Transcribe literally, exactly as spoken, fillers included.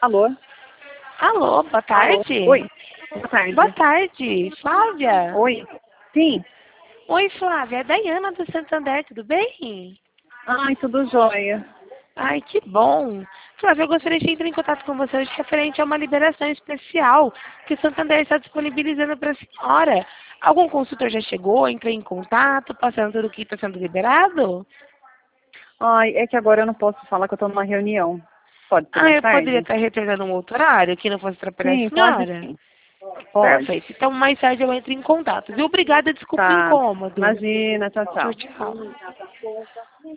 Alô? Alô, boa tarde. Alô? Oi, boa tarde. Boa tarde, Flávia. Oi, sim. Oi, Flávia, é a Dayana do Santander, tudo bem? Ai, tudo jóia. Ai, que bom. Flávia, eu gostaria de entrar em contato com você hoje referente a uma liberação especial que o Santander está disponibilizando para a senhora. Algum consultor já chegou, entrou em contato, passando tudo o que está sendo liberado? Ai, é que agora eu não posso falar que eu tô numa reunião. Pode ser Ah, mais eu poderia tarde? estar retornando um outro horário que não fosse atrapalhar a Sim, pode senhora? sim. Pode. Perfeito. Então, mais tarde eu entro em contato, viu? Obrigada, desculpa o Tá. incômodo. Imagina, tchau, Tchau, tchau. tchau.